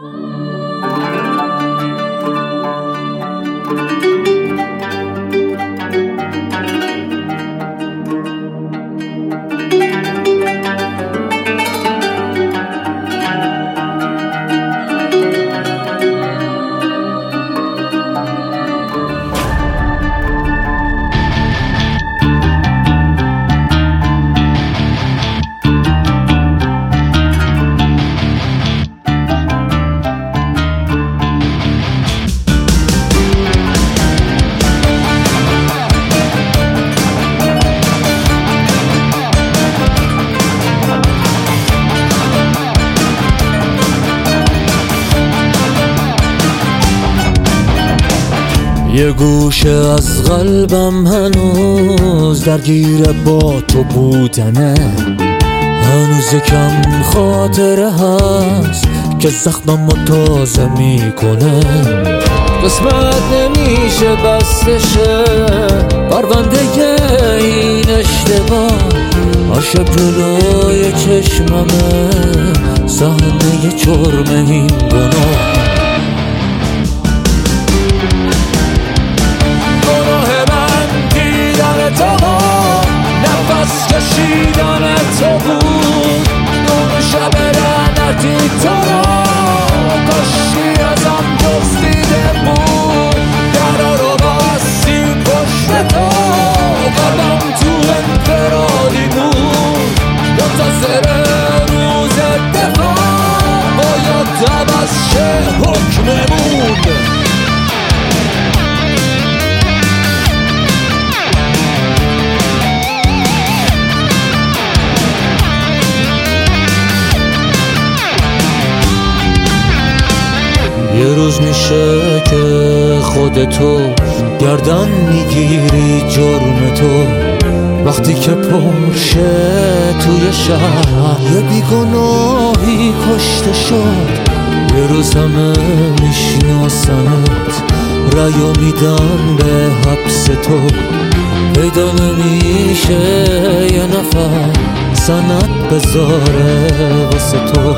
یه گوشه از قلبم هنوز درگیر با تو بودنه، هنوز کم خاطره هست که زخممو تازه میکنه. قسمت نمیشه بستشه پرونده این اشتباه، عاشق جلوی چشممه صحنه جرم این گناه. نفس کشیدن تو بود اون شب لعنتی تو را، کاشکی ازم دزدیده بود درا رو بستی پشت تو، قلبم تو انفرادی بود منتظر روز دفاع، باید عوض شه حکممون. یه روز میشه که خودتو گردن میگیری جرم تو، وقتی که پرشه توی شهر یه بیگناهی کشته شد. یه روز همه میشناسنت رأیو میدن به حبس تو، پیدا نمیشه یه نفر سند بذاره واسه تو.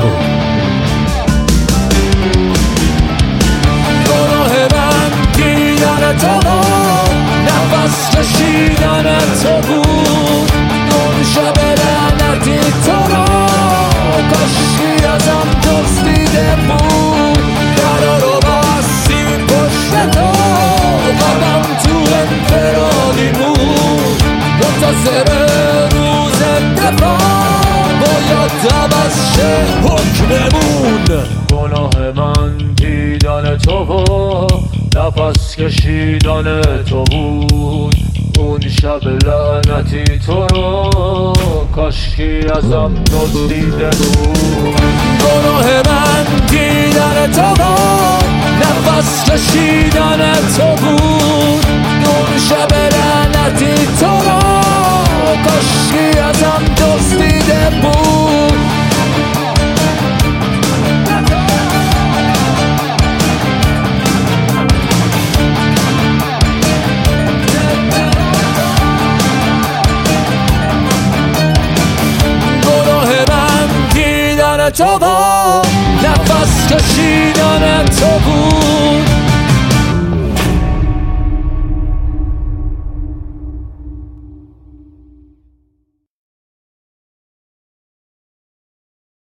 نفس کشیدن تو بود اون شب لعنتی تو را، کاشکی ازم دزدیده بود درا رو بستی پشت تو، قلبم تو انفرادی بود منتظر روز دفاع، باید عوض شه حکممون. گناه من دیدن تو و نفس کشیدن تو بود اون شب لعنتی تو رو، کاشکی ازم دزدیده بود. گناه من دیدن تو بود نفس کشیدن تو بود اون شب لعنتی تو رو، کاشکی ازم دزدیده بود. تو با نفس کشیدن تو بود